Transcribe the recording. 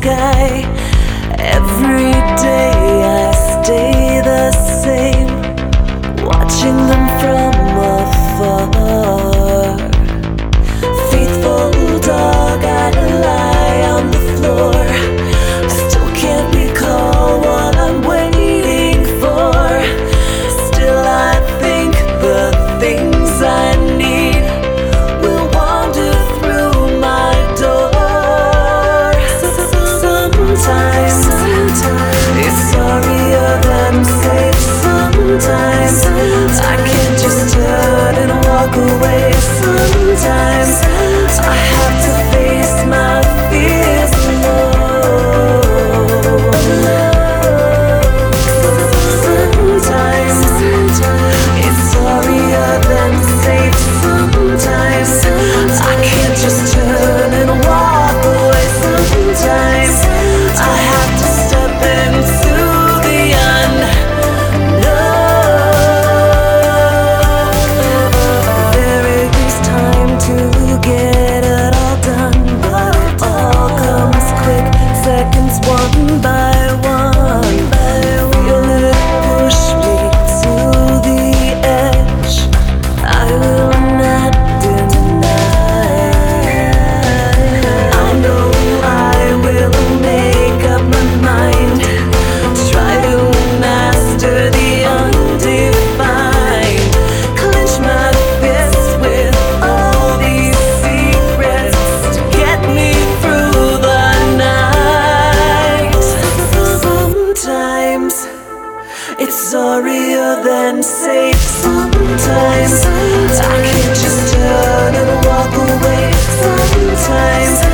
sky. Every day I stay the same, watching them from afar. Faithful dog, I lie on the floor. I still can't recall what I'm waiting for. Still I think the things I need will wander through my door. Sometimes it's sorrier than safe. Sometimes I can't just turn and walk away. Sometimes I have to face my fears alone. Sometimes it's sorrier than safe. Sometimes I can't just turn and walk away. Sometimes I have to step into the unknown. There is time to get it all done, but it all comes quick, seconds one by one. Feel it push me to the edge. I will not deny. I know I will make up my mind. Try to master the undefined. Clench my fists with all these secrets to get me through the night. Sometimes it's sorrier than safe. Sometimes I can't just turn and walk away. Sometimes